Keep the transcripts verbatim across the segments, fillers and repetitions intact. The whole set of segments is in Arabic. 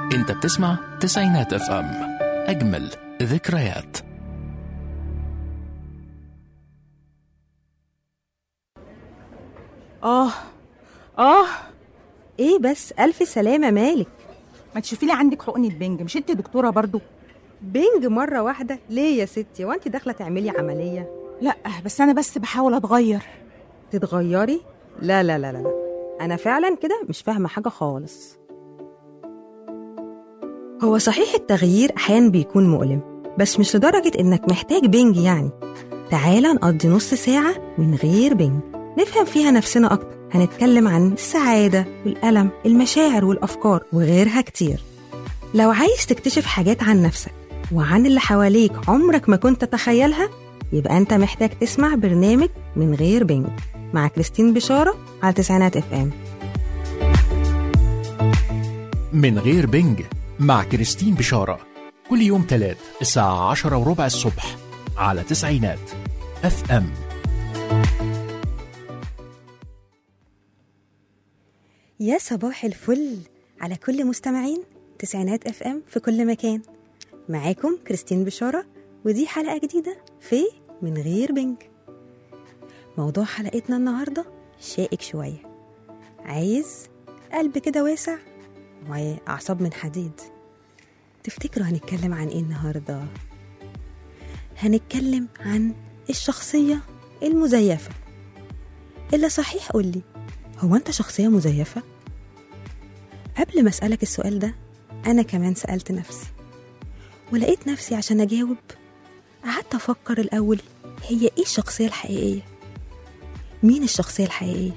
انت بتسمع تسعينات اف ام، اجمل ذكريات. اه اه ايه بس الف سلامة، مالك؟ ما تشوفي لي عندك حقنة بنج، مش انت دكتورة برضو؟ بنج مرة واحدة ليه يا ستي؟ وانت داخلة تعملي عملية؟ لا بس انا بس بحاول اتغير. تتغيري؟ لا لا لا لا انا فعلا كده مش فاهمة حاجة خالص. هو صحيح التغيير احيانا بيكون مؤلم، بس مش لدرجة انك محتاج بنج يعني. تعالى نقضي نص ساعة من غير بنج نفهم فيها نفسنا اكتر. هنتكلم عن السعادة والألم، المشاعر والأفكار وغيرها كتير. لو عايز تكتشف حاجات عن نفسك وعن اللي حواليك عمرك ما كنت تتخيلها، يبقى أنت محتاج تسمع برنامج من غير بنج مع كريستين بشارة على تسعينات اف ام. من غير بنج مع كريستين بشارة كل يوم تلات الساعة عشرة وربع الصبح على تسعينات اف ام. يا صباح الفل على كل مستمعين تسعينات اف ام في كل مكان. معاكم كريستين بشارة، ودي حلقة جديدة في من غير بنج. موضوع حلقتنا النهاردة شائك شوية، عايز قلب كده واسع وأعصاب من حديد. تفتكروا هنتكلم عن ايه النهاردة؟ هنتكلم عن الشخصية المزيفة. إلا صحيح قولي، هو أنت شخصية مزيفة؟ قبل ما أسألك السؤال ده أنا كمان سألت نفسي، ولقيت نفسي عشان أجاوب قعدت أفكر الأول، هي إيه الشخصية الحقيقية؟ مين الشخصية الحقيقية؟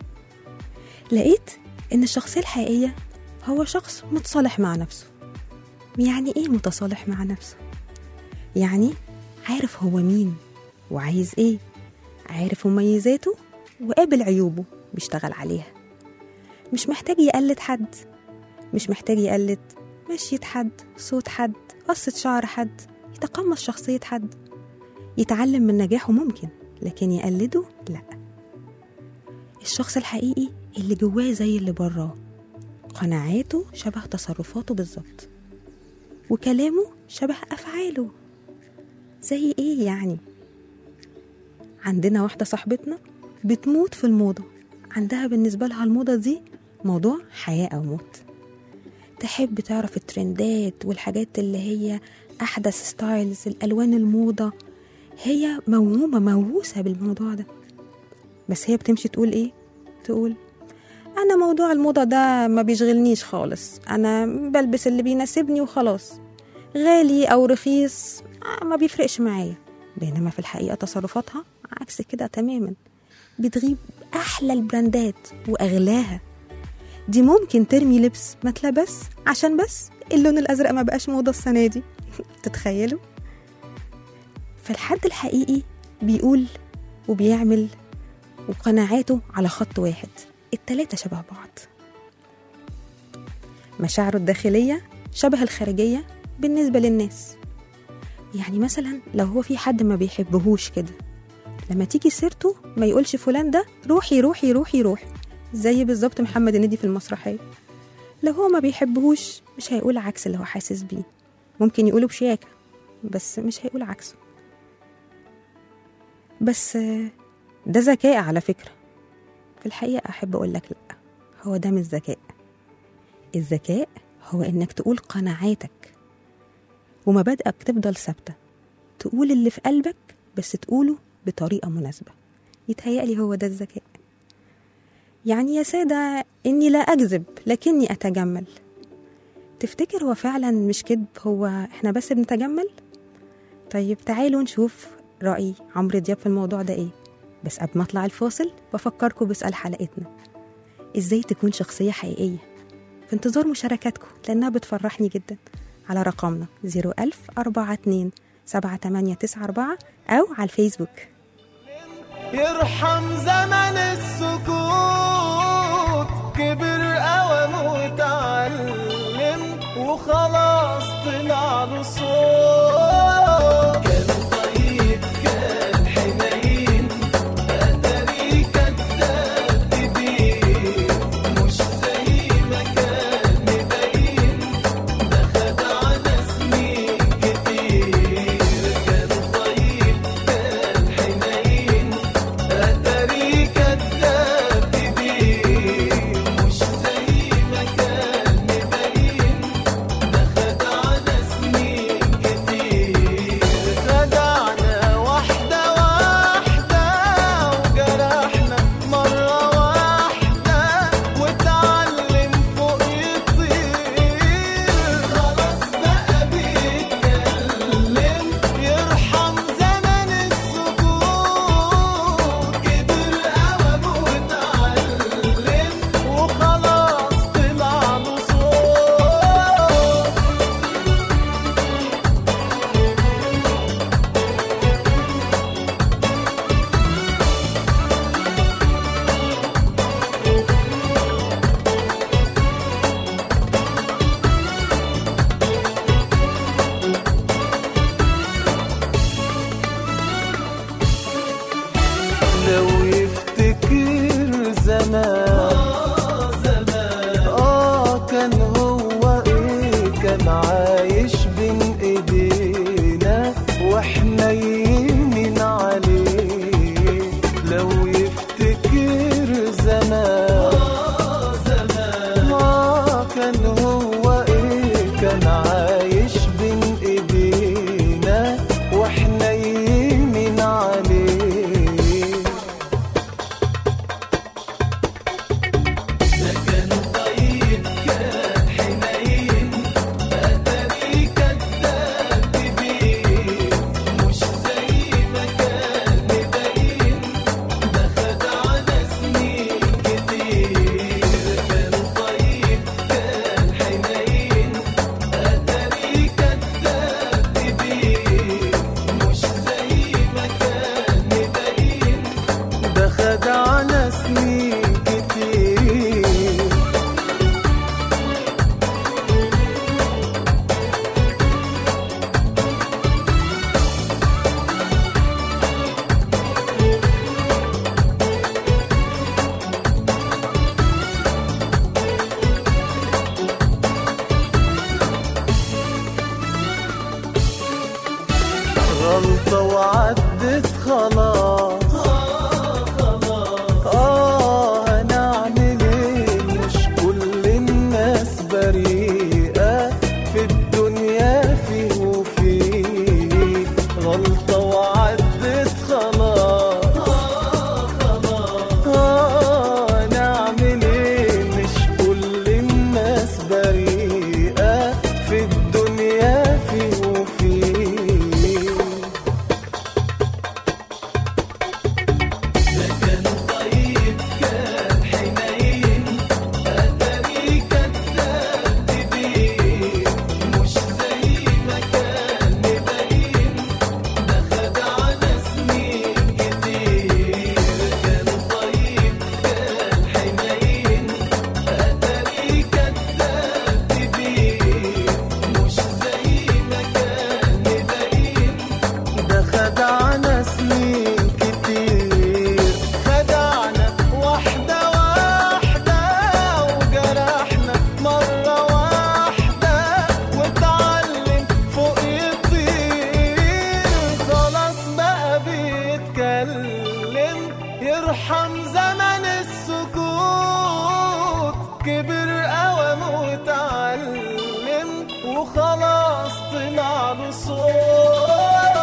لقيت إن الشخصية الحقيقية هو شخص متصالح مع نفسه. يعني إيه متصالح مع نفسه؟ يعني عارف هو مين وعايز إيه، عارف مميزاته وقابل عيوبه بيشتغل عليها. مش محتاج يقلد حد، مش محتاج يقلد مشية حد، صوت حد، قصة شعر حد، يتقمص شخصية حد. يتعلم من نجاحه ممكن، لكن يقلده لا. الشخص الحقيقي اللي جواه زي اللي براه، قناعاته شبه تصرفاته بالظبط، وكلامه شبه أفعاله. زي إيه يعني؟ عندنا واحدة صاحبتنا بتموت في الموضة، عندها بالنسبة لها الموضة دي موضوع حياة أو موت. تحب تعرف الترندات والحاجات اللي هي أحدث ستايلز، الألوان، الموضة. هي موهومة موهوسة بالموضوع ده. بس هي بتمشي تقول إيه؟ تقول أنا موضوع الموضة ده ما بيشغلنيش خالص، أنا بلبس اللي بيناسبني وخلاص، غالي أو رخيص ما بيفرقش معايا. بينما في الحقيقة تصرفاتها عكس كده تماما، بتغيب أحلى البراندات وأغلاها. دي ممكن ترمي لبس ما تلبس عشان بس اللون الأزرق ما بقاش موضة السنة دي. تتخيلوا؟ فالحد الحقيقي بيقول وبيعمل وقناعاته على خط واحد، التلاتة شبه بعض. مشاعره الداخلية شبه الخارجية بالنسبة للناس. يعني مثلا لو هو في حد ما بيحبهوش كده، لما تيجي سيرته ما يقولش فلان ده روحي روحي روحي روحي، زي بالظبط محمد هنيدي في المسرحية. لو هو ما بيحبهوش مش هيقول عكس اللي هو حاسس بيه، ممكن يقوله بشياكة بس مش هيقول عكسه. بس ده ذكاء على فكرة. في الحقيقة أحب أقول لك لأ، هو ده مش ذكاء. الذكاء هو إنك تقول قناعاتك ومبادئك تفضل ثابتة، تقول اللي في قلبك بس تقوله بطريقة مناسبة. يتهيألي هو ده الذكاء. يعني يا سادة إني لا أكذب لكني أتجمل. تفتكر هو فعلا مش كذب، هو إحنا بس بنتجمل؟ طيب تعالوا نشوف رأي عمرو دياب في الموضوع ده إيه. بس قبل ما أطلع الفاصل بفكركم بسأل حلقتنا، إزاي تكون شخصية حقيقية؟ في انتظار مشاركاتكم لأنها بتفرحني جدا على رقمنا زيرو ألف أربعة اتنين سبعة تمانية تسعة أربعة أو على الفيسبوك. يرحم زمن السكوت، كبر أوان وتعلم وخلاص طلع له صوت. كان طيب كان حنين، أدري كداب كبير، مش زي ما كان مبين وخلاص طلع له صوت.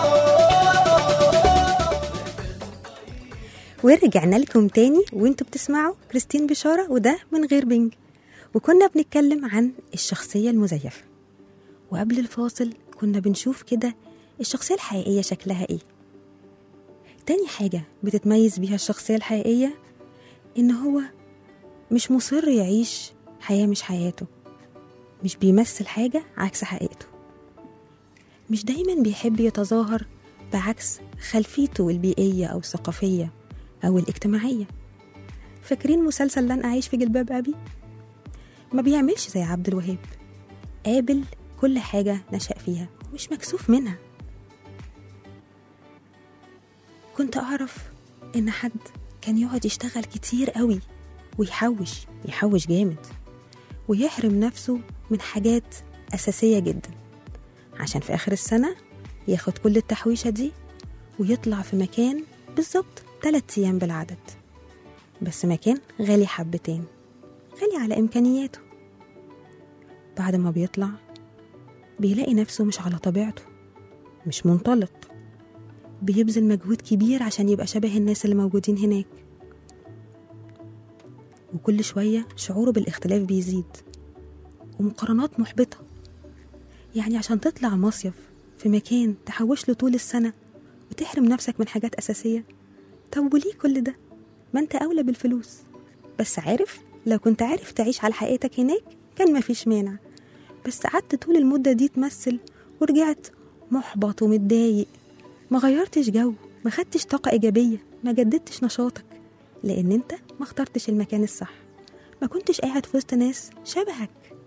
ورجعنا لكم تاني وانتوا بتسمعوا كريستين بشارة وده من غير بنج. وكنا بنتكلم عن الشخصية المزيفة، وقبل الفاصل كنا بنشوف كده الشخصية الحقيقية شكلها ايه. تاني حاجة بتتميز بيها الشخصية الحقيقية إن هو مش مصر يعيش حياة مش حياته، مش بيمثل حاجة عكس حقيقته، مش دايما بيحب يتظاهر بعكس خلفيته البيئية أو الثقافية أو الاجتماعية. فاكرين مسلسل لن أعيش في جلباب أبي؟ ما بيعملش زي عبد الوهاب، قابل كل حاجة نشأ فيها ومش مكسوف منها. كنت أعرف إن حد كان يقعد يشتغل كتير قوي ويحوش يحوش جامد ويحرم نفسه من حاجات أساسية جدا عشان في آخر السنة ياخد كل التحويشة دي ويطلع في مكان بالظبط ثلاث أيام بالعدد، بس مكان غالي حبتين، غالي على إمكانياته. بعد ما بيطلع بيلاقي نفسه مش على طبيعته، مش منطلق، بيبذل مجهود كبير عشان يبقى شبه الناس اللي موجودين هناك، وكل شوية شعوره بالاختلاف بيزيد ومقارنات محبطة. يعني عشان تطلع مصيف في مكان تحوش له طول السنة وتحرم نفسك من حاجات أساسية، طب وليه كل ده؟ ما انت أولى بالفلوس. بس عارف، لو كنت عارف تعيش على حقيقتك هناك كان مفيش مانع، بس قعدت طول المدة دي تمثل ورجعت محبط ومتضايق، ما غيرتش جو، ما خدتش طاقة إيجابية، ما جددتش نشاطك، لأن انت ما اخترتش المكان الصح، ما كنتش قاعد في وسط ناس شبهك.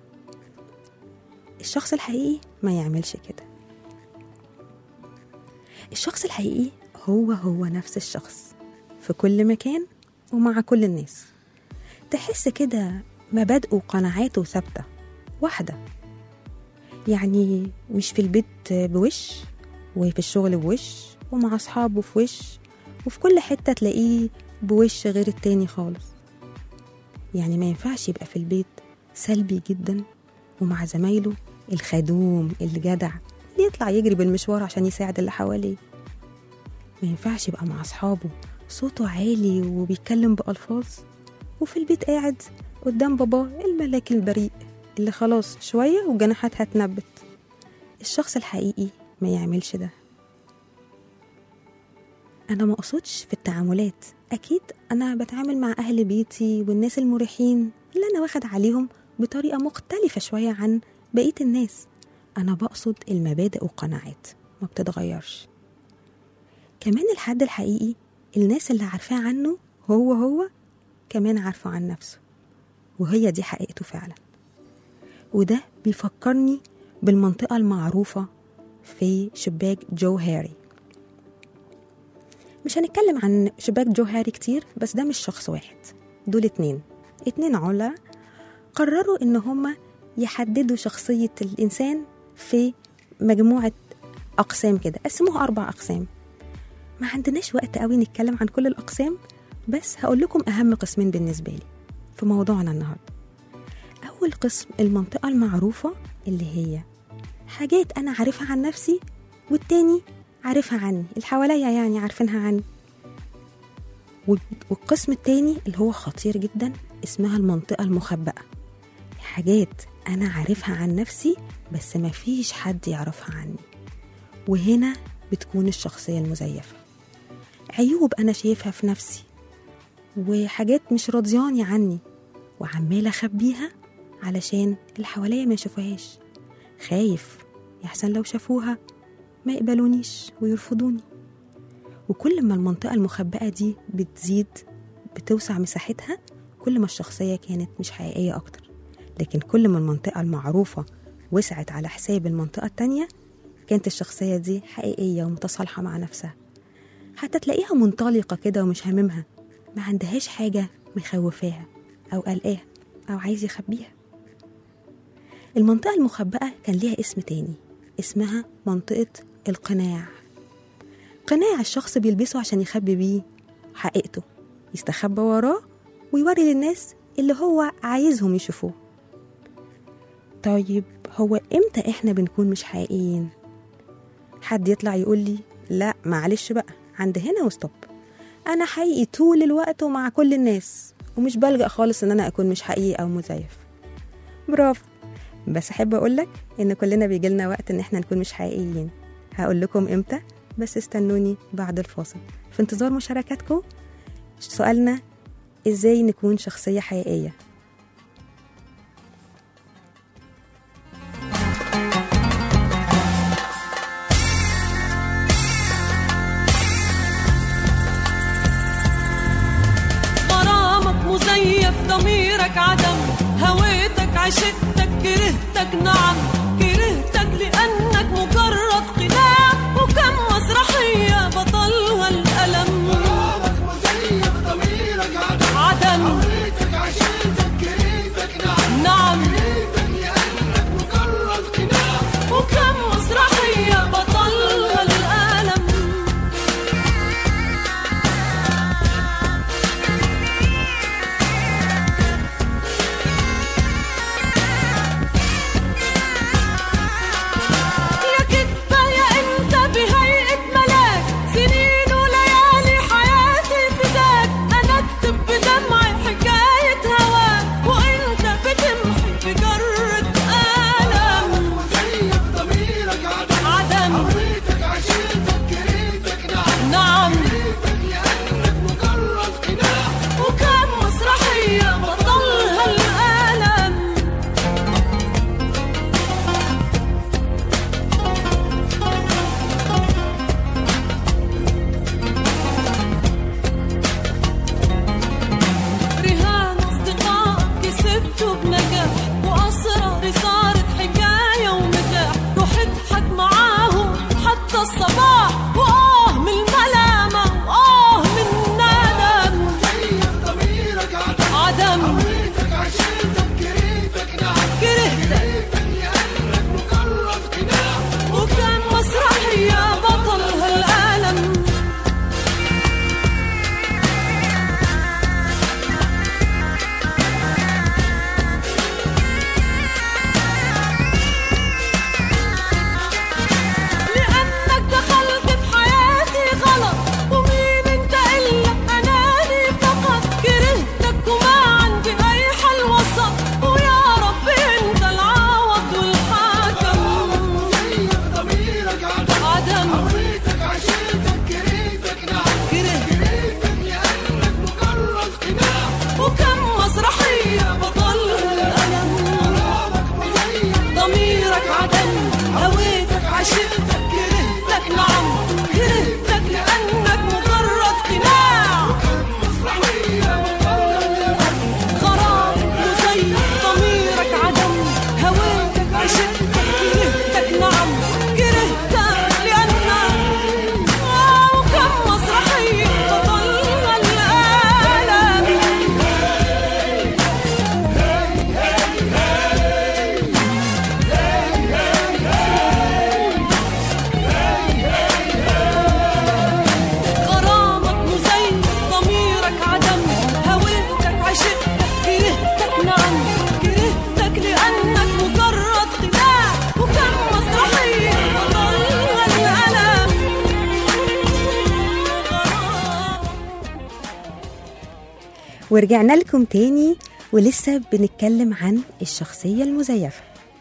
الشخص الحقيقي ما يعملش كده. الشخص الحقيقي هو هو نفس الشخص في كل مكان ومع كل الناس. تحس كده مبادئه وقناعاته ثابتة واحدة، يعني مش في البيت بوش وفي الشغل بوش ومع أصحابه في وش وفي كل حتة تلاقيه بوش غير التاني خالص. يعني ما ينفعش يبقى في البيت سلبي جدا ومع زمايله الخدوم الجدع اللي يطلع يجري بالمشوار عشان يساعد اللي حواليه. ما ينفعش يبقى مع أصحابه صوته عالي وبيتكلم بألفاظ وفي البيت قاعد قدام باباه الملاك البريء اللي خلاص شوية وجناحاتها تنبت. الشخص الحقيقي ما يعملش ده. أنا ما أقصدش في التعاملات، أكيد أنا بتعامل مع أهل بيتي والناس المريحين اللي أنا واخد عليهم بطريقة مختلفة شوية عن بقية الناس. أنا بقصد المبادئ والقناعات ما بتتغيرش. كمان الحد الحقيقي الناس اللي عارفاه عنه هو هو كمان عارفه عن نفسه، وهي دي حقيقته فعلا. وده بيفكرني بالمنطقة المعروفة في شباك جو هاري. مش هنتكلم عن شباك جو هاري كتير، بس ده مش شخص واحد، دول اتنين اتنين علا قرروا ان هما يحددوا شخصية الإنسان في مجموعة أقسام كده، قسموها أربع أقسام. ما عندناش وقت قوي نتكلم عن كل الأقسام، بس هقول لكم أهم قسمين بالنسبة لي في موضوعنا النهاردة. أول قسم المنطقة المعروفة اللي هي حاجات أنا عارفها عن نفسي والتاني عارفها عني، اللي حواليا يعني عارفينها عني. والقسم التاني اللي هو خطير جدا اسمها المنطقة المخبأة، حاجات أنا عارفها عن نفسي بس ما فيش حد يعرفها عني. وهنا بتكون الشخصية المزيفة، عيوب أنا شايفها في نفسي وحاجات مش راضياني عني وعمالة أخبيها علشان اللي حواليا ما يشوفوهاش، خايف يحسن لو شافوها ما يقبلونيش ويرفضوني. وكل ما المنطقة المخبأة دي بتزيد بتوسع مساحتها كل ما الشخصية كانت مش حقيقية أكتر. لكن كل ما المنطقة المعروفة وسعت على حساب المنطقة التانية كانت الشخصية دي حقيقية ومتصالحة مع نفسها، حتى تلاقيها منطلقة كده ومش هاممها، ما عندهاش حاجة مخوفاها أو قلقاها أو عايز يخبيها. المنطقة المخبأة كان ليها اسم تاني اسمها منطقة القناع. قناع الشخص بيلبسه عشان يخبي بيه حقيقته، يستخبى وراه ويوري للناس اللي هو عايزهم يشوفوه. طيب هو إمتى إحنا بنكون مش حقيقيين؟ حد يطلع يقول لي لا معلش بقى، عند هنا وستوب، أنا حقيقي طول الوقت ومع كل الناس، ومش بلجأ خالص إن أنا أكون مش حقيقي أو مزيف. برافو، بس أحب أقولك إن كلنا بيجيلنا وقت إن إحنا نكون مش حقيقيين. هقول لكم إمتى، بس استنوني بعد الفاصل في انتظار مشاركاتكم. سؤالنا إزاي نكون شخصية حقيقية؟ غرامك مزيف، ضميرك عدم، هويتك عشتك، كرهتك نعم، كرهتك لأنك مجرد قناع، وكم مسرحية بطلها الألم. غرامك مزيف، ضميرك عدم، عدم، هويتك عشتك، كرهتك نعم، نعم، كرهتك لأنك مجرد قناع، وكم مسرحية بطلها الألم. ورجعنا لكم تاني ولسه بنتكلم عن الشخصية المزيفة.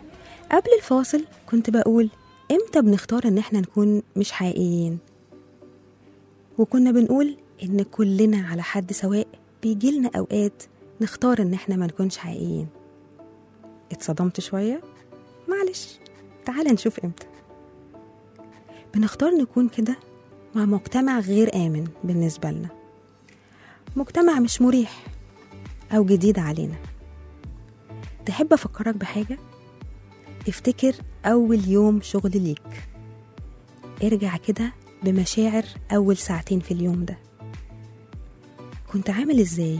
قبل الفاصل كنت بقول امتى بنختار ان احنا نكون مش حقيقيين، وكنا بنقول ان كلنا على حد سواء بيجيلنا اوقات نختار ان احنا ما نكونش حقيقيين. اتصدمت شوية؟ معلش، تعال نشوف امتى. بنختار نكون كده مع مجتمع غير آمن بالنسبة لنا، مجتمع مش مريح أو جديد علينا. تحب أفكرك بحاجة؟ افتكر أول يوم شغل ليك، ارجع كده بمشاعر أول ساعتين في اليوم ده، كنت عامل إزاي؟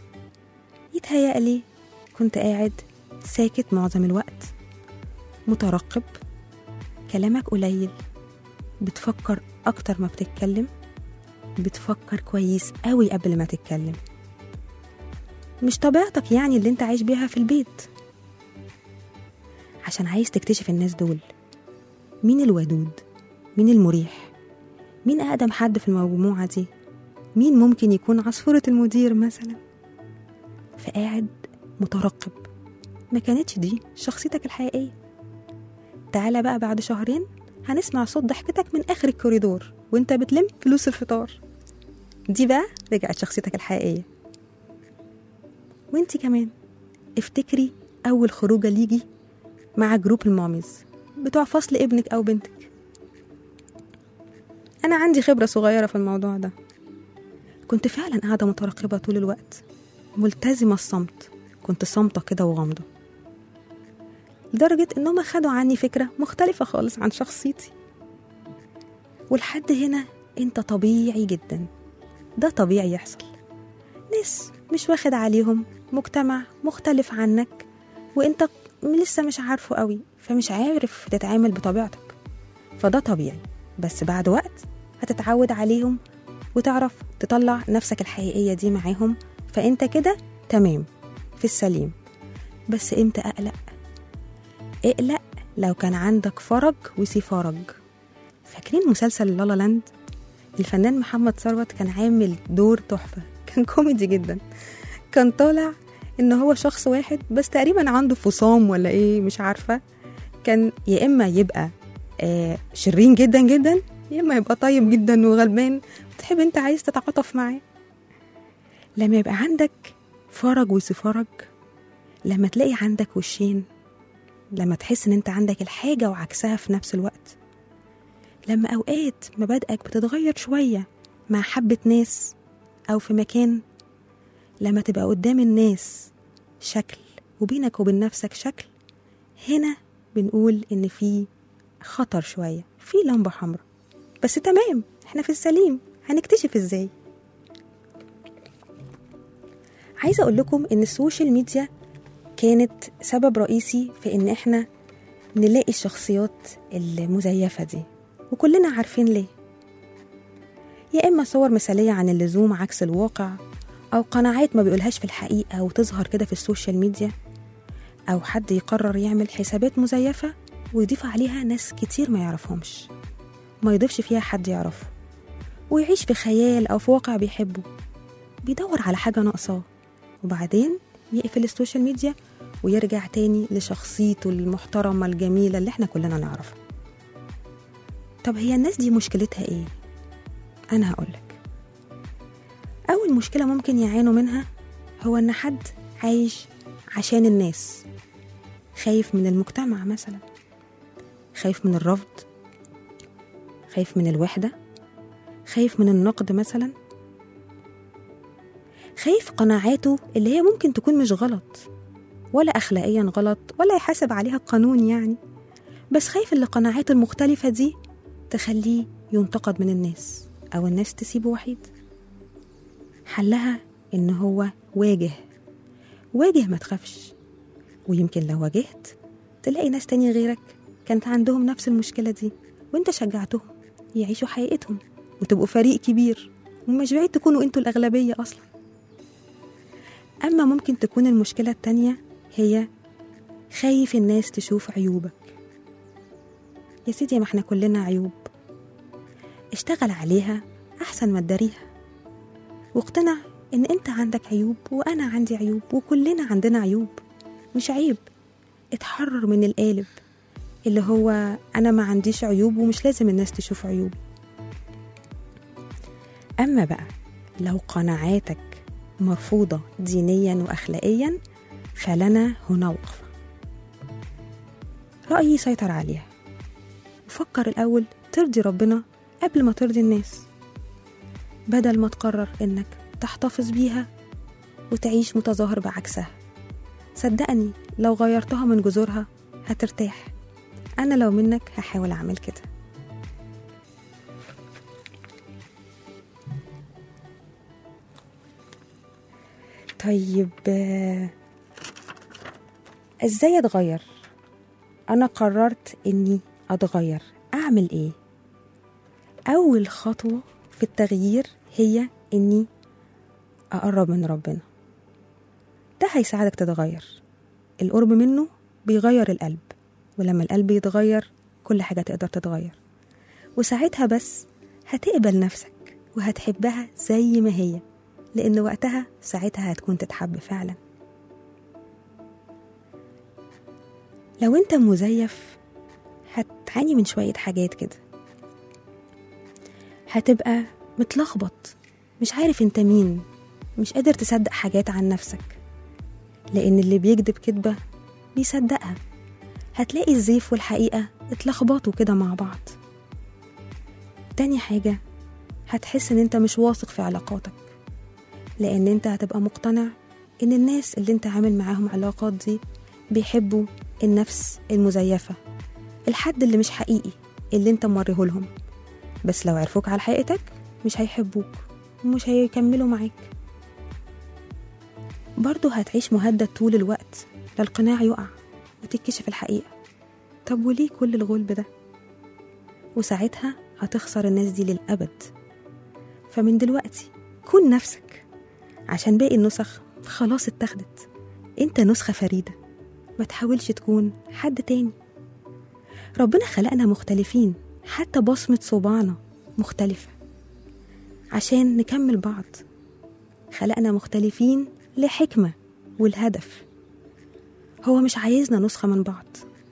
يتهيألي كنت قاعد ساكت معظم الوقت، مترقب، كلامك قليل، بتفكر أكتر ما بتتكلم، بتفكر كويس قوي قبل ما تتكلم. مش طبيعتك يعني اللي انت عايش بيها في البيت. عشان عايز تكتشف الناس دول. مين الودود؟ مين المريح؟ مين أقدم حد في المجموعة دي؟ مين ممكن يكون عصفورة المدير مثلا؟ فقاعد مترقب. ما كانتش دي شخصيتك الحقيقية. تعالى بقى بعد شهرين هنسمع صوت ضحكتك من آخر الكوريدور وانت بتلم فلوس الفطار. دي بقى رجعت شخصيتك الحقيقية. وانتي كمان افتكري أول خروجة ليجي مع جروب الماميز بتوع فصل ابنك أو بنتك. أنا عندي خبرة صغيرة في الموضوع ده. كنت فعلا قاعدة مترقبة طول الوقت، ملتزمة الصمت، كنت صامتة كده وغامضة، لدرجة إنهم خدوا عني فكرة مختلفة خالص عن شخصيتي. ولحد هنا انت طبيعي جدا، ده طبيعي يحصل. ناس مش واخد عليهم، مجتمع مختلف عنك وانت لسه مش عارفه قوي، فمش عارف تتعامل بطبيعتك، فده طبيعي. بس بعد وقت هتتعود عليهم وتعرف تطلع نفسك الحقيقية دي معاهم، فانت كده تمام في السليم. بس امتى اقلق؟ اقلق لو كان عندك فرج وسي فرج. فاكرين مسلسل لالا لاند؟ الفنان محمد ثروت كان عامل دور تحفة، كان كوميدي جدا. كان طالع ان هو شخص واحد بس تقريبا عنده فصام ولا ايه مش عارفة. كان يا اما يبقى آه شرين جدا جدا، يا اما يبقى طيب جدا وغلبان وتحب انت عايز تتعاطف معاه. لما يبقى عندك فرج وسي فرج، لما تلاقي عندك وشين، لما تحس ان انت عندك الحاجة وعكسها في نفس الوقت، لما اوقات مبادئك بتتغير شوية مع حبة ناس او في مكان، لما تبقى قدام الناس شكل وبينك وبين نفسك شكل، هنا بنقول ان في خطر شوية، في لمبة حمراء. بس تمام، احنا في السليم، هنكتشف ازاي. عايزة اقول لكم ان السوشيال ميديا كانت سبب رئيسي في ان احنا نلاقي الشخصيات المزيفة دي، وكلنا عارفين ليه. يا اما صور مثالية عن اللزوم عكس الواقع، او قناعات ما بيقولهاش في الحقيقة وتظهر كده في السوشيال ميديا، او حد يقرر يعمل حسابات مزيفة ويضيف عليها ناس كتير ما يعرفهمش، ما يضيفش فيها حد يعرفه، ويعيش في خيال او في واقع بيحبه، بيدور على حاجة ناقصاه، وبعدين يقفل السوشيال ميديا ويرجع تاني لشخصيته المحترمة الجميلة اللي احنا كلنا نعرفها. طب هي الناس دي مشكلتها ايه؟ انا هقولك. اول مشكلة ممكن يعانوا منها هو ان حد عايش عشان الناس، خايف من المجتمع مثلا، خايف من الرفض، خايف من الوحدة، خايف من النقد مثلا، خايف قناعاته اللي هي ممكن تكون مش غلط ولا أخلاقيا غلط ولا يحاسب عليها القانون يعني، بس خايف اللي قناعاته المختلفة دي تخليه ينتقد من الناس أو الناس تسيبه وحيد. حلها إن هو واجه واجه، ما تخافش، ويمكن لو واجهت تلاقي ناس تانية غيرك كانت عندهم نفس المشكلة دي وانت شجعتهم يعيشوا حقيقتهم وتبقوا فريق كبير، ومش بعيد تكونوا انتوا الأغلبية أصلا. أما ممكن تكون المشكلة التانية هي خايف الناس تشوف عيوبك. يا سيدي، ما احنا كلنا عيوب، اشتغل عليها أحسن ما تداريها، واقتنع ان انت عندك عيوب وانا عندي عيوب وكلنا عندنا عيوب، مش عيب. اتحرر من القالب اللي هو انا ما عنديش عيوب ومش لازم الناس تشوف عيوبي. اما بقى لو قناعاتك مرفوضة دينيا واخلاقيا، فلنا هنا وقفة. رأيي سيطر عليها، وفكر الاول ترضي ربنا قبل ما ترضي الناس، بدل ما تقرر انك تحتفظ بيها وتعيش متظاهر بعكسها. صدقني لو غيرتها من جذورها هترتاح. أنا لو منك هحاول أعمل كده. طيب إزاي أتغير؟ أنا قررت إني أتغير، أعمل إيه؟ أول خطوة في التغيير هي إني أقرب من ربنا. ده هيساعدك تتغير، القرب منه بيغير القلب ولما القلب يتغير كل حاجة تقدر تتغير، وساعتها بس هتقبل نفسك وهتحبها زي ما هي، لأن وقتها ساعتها هتكون تتحب فعلا. لو انت مزيف هتعاني من شوية حاجات كده، هتبقى متلخبط، مش عارف انت مين، مش قادر تصدق حاجات عن نفسك، لأن اللي بيكذب كذبة بيصدقها. هتلاقي الزيف والحقيقة اتلخبطوا كده مع بعض. تاني حاجة، هتحس ان انت مش واثق في علاقاتك، لأن انت هتبقى مقتنع ان الناس اللي انت عامل معاهم علاقات دي بيحبوا النفس المزيفة، الحد اللي مش حقيقي اللي انت موريه لهم، بس لو عرفوك على حقيقتك مش هيحبوك ومش هيكملوا معاك. برضو هتعيش مهدد طول الوقت للقناع يقع وتكشف الحقيقة. طب وليه كل الغلب ده؟ وساعتها هتخسر الناس دي للأبد. فمن دلوقتي كون نفسك، عشان باقي النسخ خلاص اتخدت. انت نسخة فريدة، ما تحاولش تكون حد تاني. ربنا خلقنا مختلفين، حتى بصمة صباعنا مختلفة عشان نكمل بعض. خلقنا مختلفين لحكمة والهدف، هو مش عايزنا نسخة من بعض.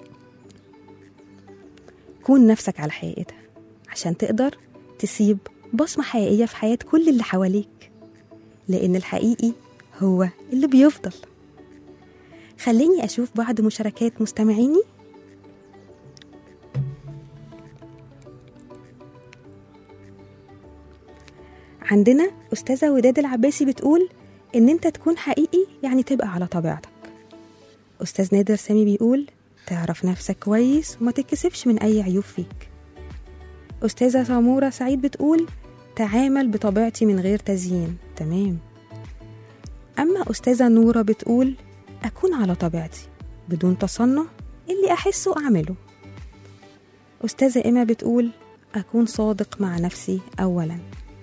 كون نفسك على حقيقتها عشان تقدر تسيب بصمة حقيقية في حياة كل اللي حواليك، لأن الحقيقي هو اللي بيفضل. خليني أشوف بعض مشاركات مستمعيني. عندنا أستاذة وداد العباسي بتقول إن أنت تكون حقيقي يعني تبقى على طبيعتك. أستاذ نادر سامي بيقول تعرف نفسك كويس وما تتكسفش من أي عيوب فيك. أستاذة سامورة سعيد بتقول تعامل بطبيعتي من غير تزيين. تمام. أما أستاذة نورة بتقول أكون على طبيعتي بدون تصنع، اللي أحسه أعمله. أستاذة إما بتقول أكون صادق مع نفسي أولا.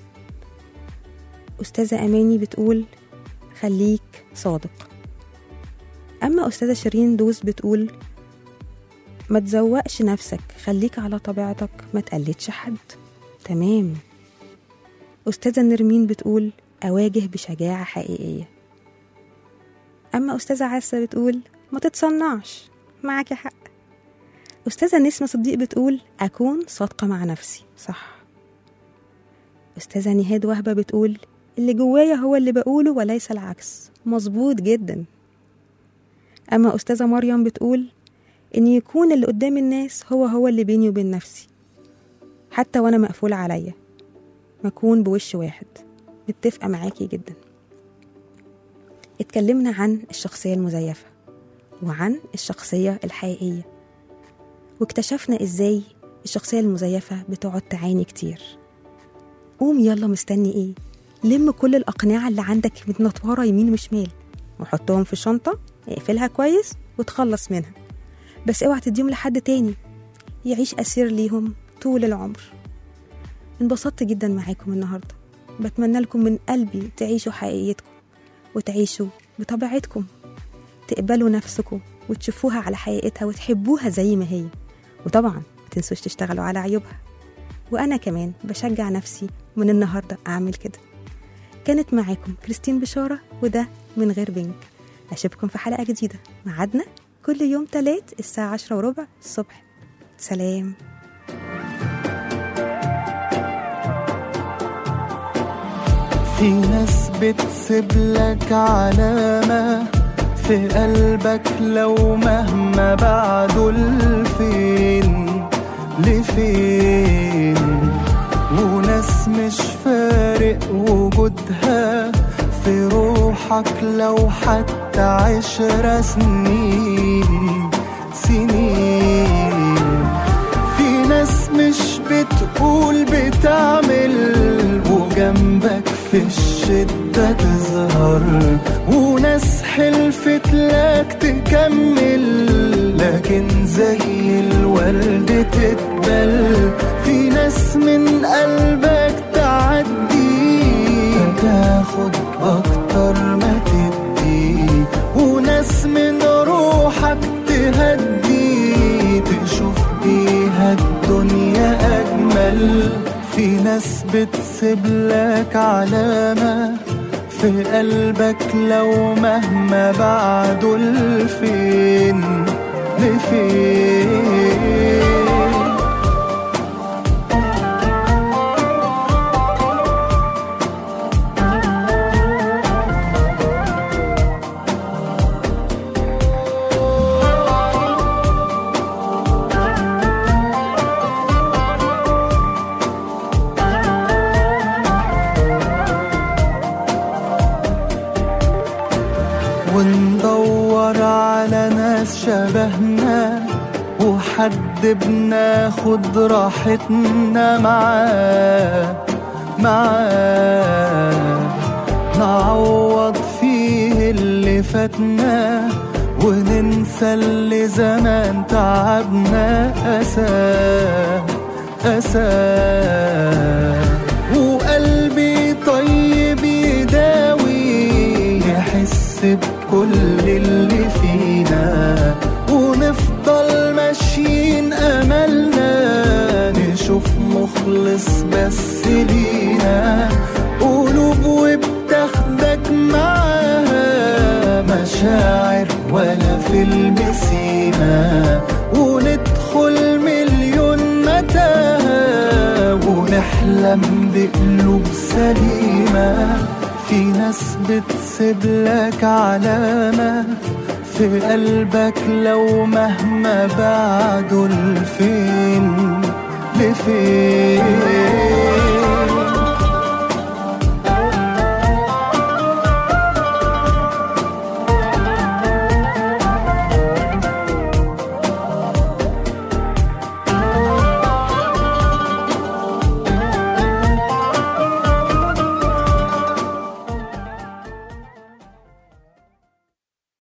أستاذة أماني بتقول خليك صادق. أما أستاذة شيرين دوس بتقول ما تزوقش نفسك، خليك على طبيعتك، ما تقلدش حد. تمام. أستاذة نرمين بتقول أواجه بشجاعة حقيقية. أما أستاذة عاسة بتقول ما تتصنعش، معك حق. أستاذة نسمة صديق بتقول أكون صادقة مع نفسي. صح. أستاذة نهاد وهبة بتقول اللي جوايا هو اللي بقوله وليس العكس. مظبوط جدا. أما أستاذة مريم بتقول إن يكون اللي قدام الناس هو هو اللي بيني وبين نفسي، حتى وأنا مقفولة عليا ما أكون بوش واحد. متفقة معاكي جدا. اتكلمنا عن الشخصية المزيفة وعن الشخصية الحقيقية، واكتشفنا إزاي الشخصية المزيفة بتقعد تعاني كتير. قوم يلا، مستني إيه؟ لم كل الأقنعة اللي عندك متنطورة يمين وشمال وحطهم في شنطة، اقفلها كويس وتخلص منها، بس اوعى تديهم لحد تاني يعيش أسير ليهم طول العمر. انبسطت جدا معاكم النهاردة، بتمنى لكم من قلبي تعيشوا حقيقتكم وتعيشوا بطبيعتكم، تقبلوا نفسكم وتشوفوها على حقيقتها وتحبوها زي ما هي، وطبعا ما تنسوش تشتغلوا على عيوبها. وأنا كمان بشجع نفسي من النهاردة أعمل كده. كانت معاكم كريستين بشارة، وده من غير بنك. أشوفكم في حلقة جديدة، ميعادنا كل يوم تلات الساعة عشرة وربع الصبح. سلام. في ناس بتسيب لك علامة في قلبك لو مهما بعدوا لفين لفين، وناس مش فارق وجودها في روحك لو حتى عشر سنين سنين. في ناس مش بتقول بتعمل وجنبك في الشدة تظهر، وناس حلفت لك تكمل لكن زي الورد تتبل. في ناس من قلبك تعدي تاخد أكتر ما تدي، وناس من روحك تهدي ناس بتسيبلك علامة في قلبك لو مهما بعدوا لفين لفين. وندور على ناس شبهنا وحد بناخد راحتنا معاه معاه، نعوض فيه اللي فاتنا وننسى اللي زمان تعبنا أساه أساه. وقلبي طيب يداوي يحس بكل اللي فينا، ونفضل ماشيين أملنا نشوف مخلص بس لينا، قلوب وبتاخدك معاها مشاعر ولا فيلم سيما، وندخل مليون متاهة ونحلم بقلوب سليمة. في ناس بتسيبلك علامة في قلبك لو مهما بعدوا لفين لفين.